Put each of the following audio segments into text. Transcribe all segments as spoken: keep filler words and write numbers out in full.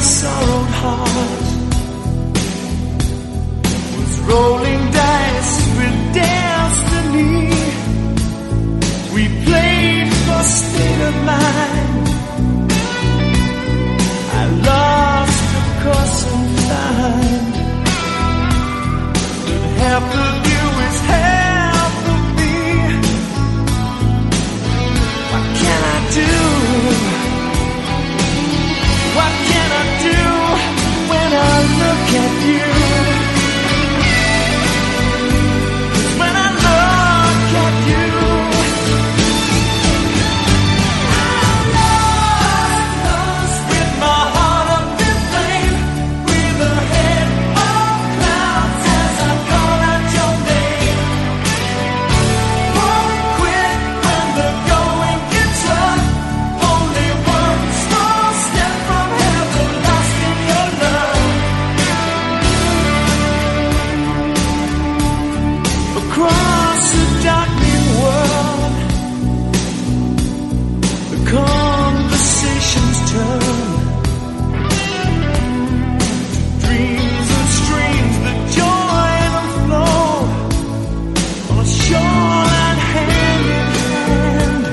sorrowed heart was rolling dice with destiny. We played for state of mind. I lost the course and time. But half of you is half of me. What can I do? What can I do when I look at you? 'Cause when I look at you, I'm lost with my heart up in flame, with a head of clouds as I call out your name. Won't quit when the going gets rough. Only one small step from heaven, lost in your love. Across a darkening world, the conversations turn to dreams and streams that join and flow on a shoreline hand in hand.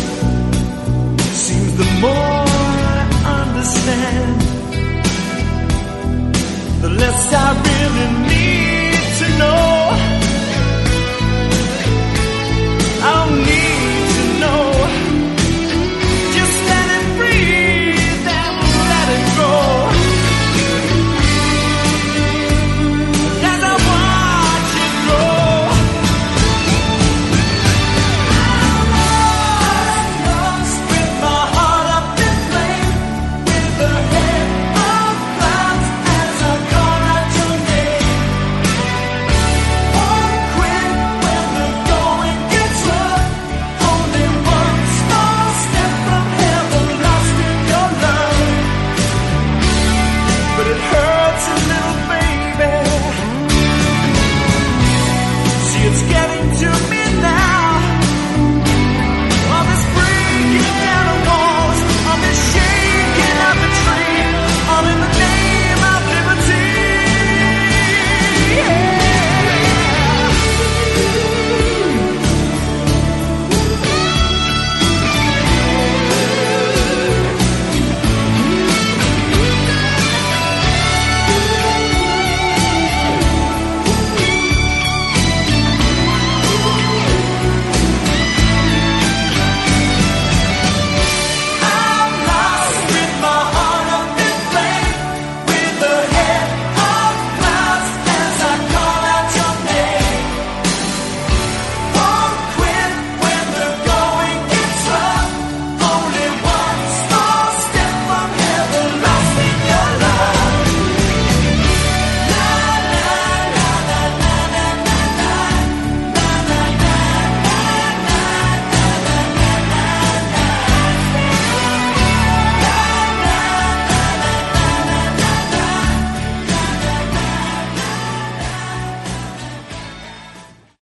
Seems the more I understand, the less I really know.